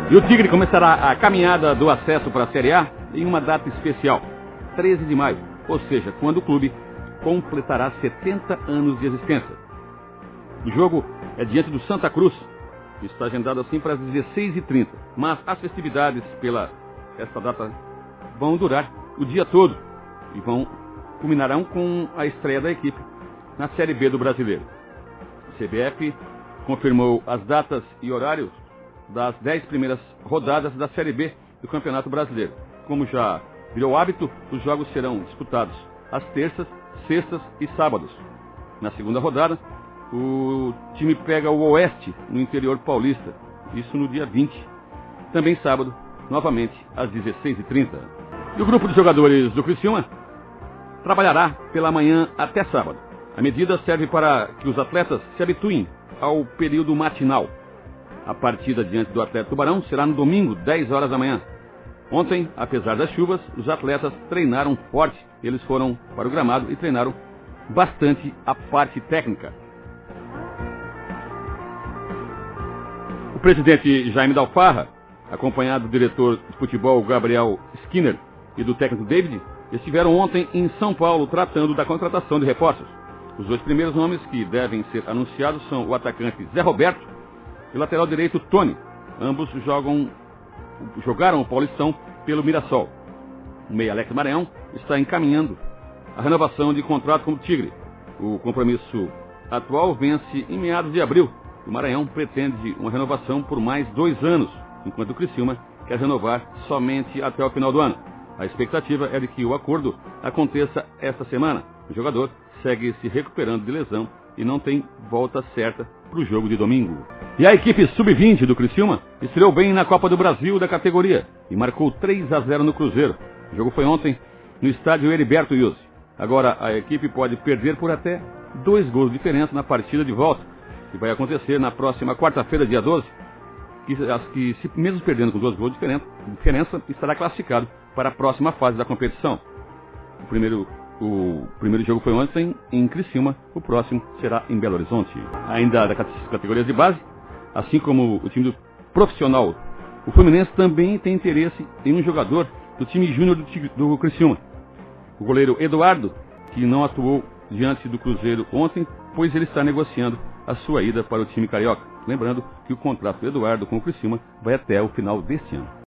E o Tigre começará a caminhada do acesso para a Série A em uma data especial, 13 de maio, ou seja, quando o clube completará 70 anos de existência. O jogo é diante do Santa Cruz, que está agendado assim para as 16h30, mas as festividades esta data vão durar o dia todo e culminarão com a estreia da equipe na Série B do Brasileiro. O CBF confirmou as datas e horários das 10 primeiras rodadas da Série B do Campeonato Brasileiro. Como já virou hábito, os jogos serão disputados às terças, sextas e sábados. Na segunda rodada, o time pega o Oeste, no interior paulista, isso no dia 20. Também sábado, novamente, às 16h30. E o grupo de jogadores do Criciúma trabalhará pela manhã até sábado. A medida serve para que os atletas se habituem ao período matinal. A partida diante do Atlético Tubarão será no domingo, 10 horas da manhã. Ontem, apesar das chuvas, os atletas treinaram forte. Eles foram para o gramado e treinaram bastante a parte técnica. O presidente Jaime Dalfarra, acompanhado do diretor de futebol Gabriel Skinner e do técnico David, estiveram ontem em São Paulo tratando da contratação de reforços. Os dois primeiros nomes que devem ser anunciados são o atacante Zé Roberto e o lateral direito Tony. Ambos jogaram o Paulistão pelo Mirassol. O meia Alex Maranhão está encaminhando a renovação de contrato com o Tigre. O compromisso atual vence em meados de abril. O Maranhão pretende uma renovação por mais 2 anos, enquanto o Criciúma quer renovar somente até o final do ano. A expectativa é de que o acordo aconteça esta semana. O jogador segue se recuperando de lesão e não tem volta certa para o jogo de domingo. E a equipe sub-20 do Criciúma estreou bem na Copa do Brasil da categoria e marcou 3-0 no Cruzeiro. O jogo foi ontem no estádio Heriberto Wilson. Agora a equipe pode perder por até 2 gols de diferença na partida de volta, que vai acontecer na próxima quarta-feira, dia 12, que se mesmo perdendo com 2 gols de diferença, estará classificado para a próxima fase da competição. O primeiro jogo foi ontem em Criciúma, o próximo será em Belo Horizonte. Ainda das categorias de base, assim como o time do profissional, o Fluminense também tem interesse em um jogador do time júnior do Criciúma. O goleiro Eduardo, que não atuou diante do Cruzeiro ontem, pois ele está negociando a sua ida para o time carioca. Lembrando que o contrato do Eduardo com o Criciúma vai até o final deste ano.